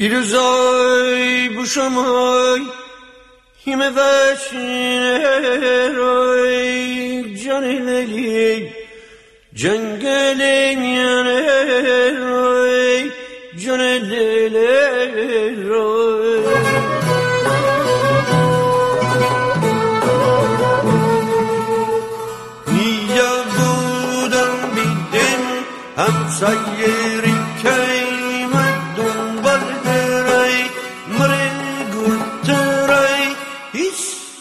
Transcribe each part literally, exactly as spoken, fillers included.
İruzay bu şamay hime veşineroy canileli cengelim yaneroy canileleroy niye budam bidin hamsayeri kaymaddum barderay mre gutray his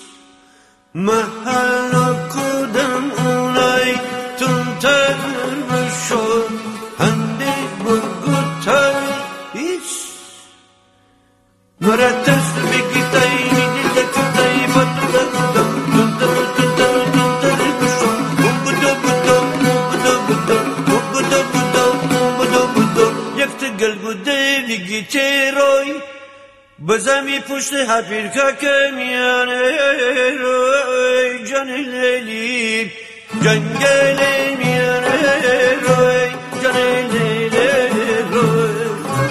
mahal kudam unay tuntar bashod hande bugutay his maratas bigitay nidil kutay batuda kudam tuntar tuntar tuntar bashod bubudo budo bubudo budo bubudo budo bubudo budo yakta gel gude bigiteroy بزمی پشت حفیر که کمیانه روی جنیلی جنگلی میانه روی جنیلی روی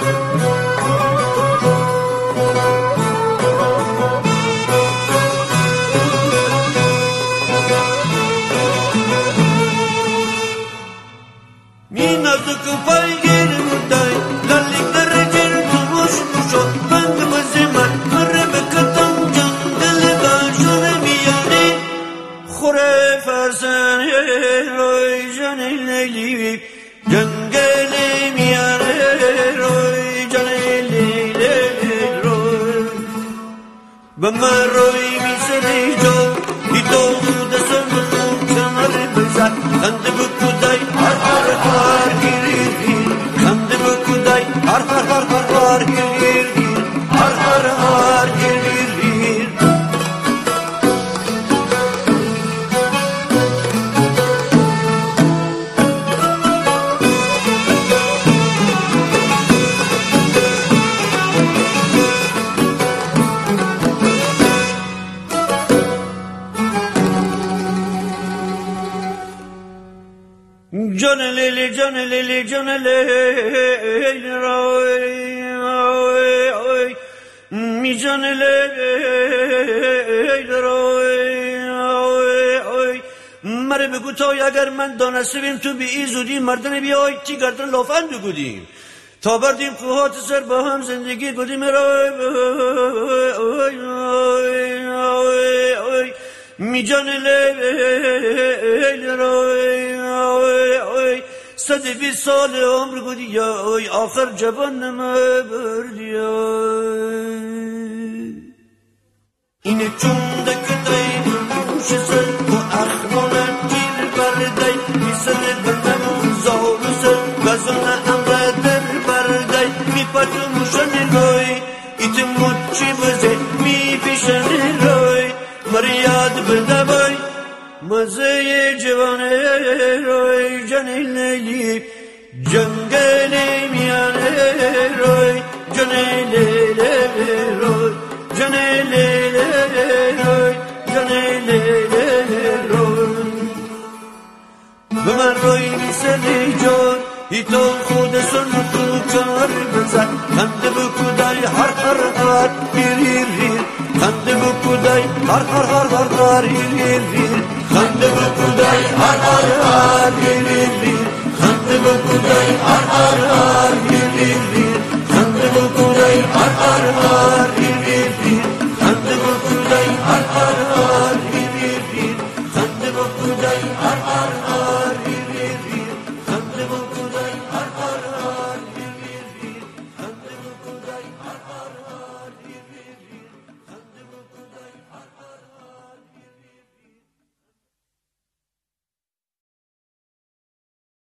می نزدیک پای گیر مدای لالیک در جر تو مش مشو بند مزمن مره بکتم جنگل باشون میانی خوره فرسان روی جنیلی جنگلی میانه روی جنیلی روی بما روی میسری جو ایتو دستم خوب کنار بزن خند بکودای هر هر هر گیری خند بکودای هر هر هر هر گیری هر هر هر گیری Can lili can lili can lili roy roy mi can lili roy roy مره بگو تا اگر من دانستیم تو بی ایزودی مردن بیای چی گردن لافن بگودیم تا بردیم کوهات سر با هم زندگی بودیم روی روی می جان لیل روی صد بیست سال عمر بودی یا آخر جوان نمبردی اینه چونده کدای روش سر و اخمانم گیر بردای میسر بندم زار سر گزانه امره در بردای می پتو موشن روی ایتم مچی بزه می پیشن روی مریاد بنده بای مزه جوانه روی جنیلی جنگلی میانه روی جنیلی روی جنیلی روی جنیلی روی به من روی میسری جان ای تو خود سن تو کار بزن خنده بکودای هر هر هر گیری ریر خنده بکودای هر هر هر هر هر گیری خنده بکودای هر هر هر گیری خنده بکودای هر هر هر گیری خنده بکودای هر هر هر